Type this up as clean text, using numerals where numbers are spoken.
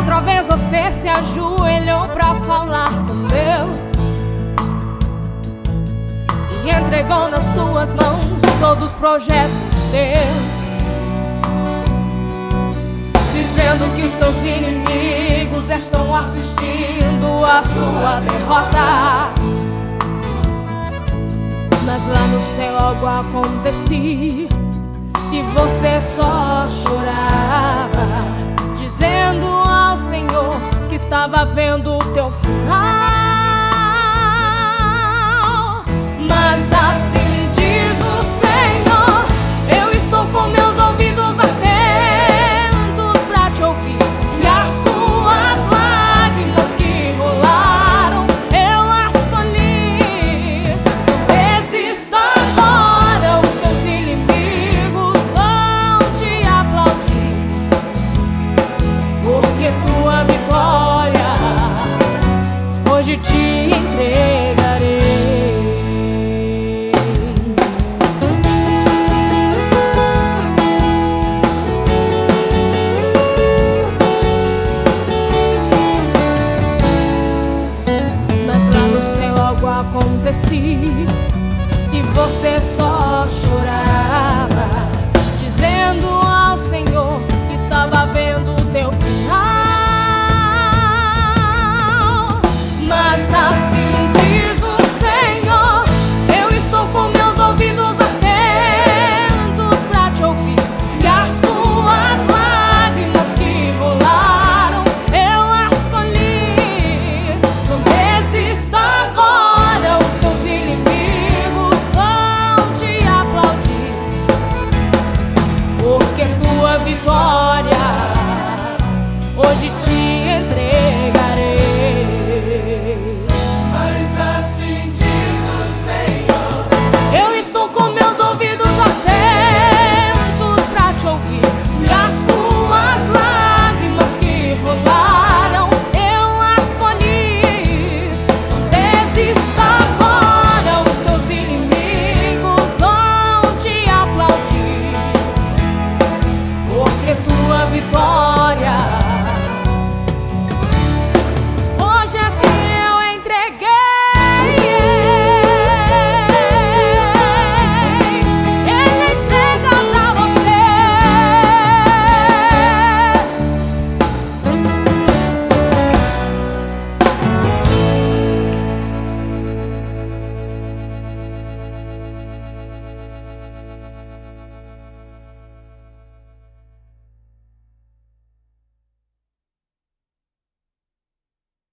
outra vez você se ajoelhou pra falar com Deus e entregou nas tuas mãos todos os projetos teus, dizendo que os teus inimigos estão assistindo a sua derrota. Mas lá no céu algo acontecia e você só chorava, dizendo ao Senhor que estava vendo o teu final.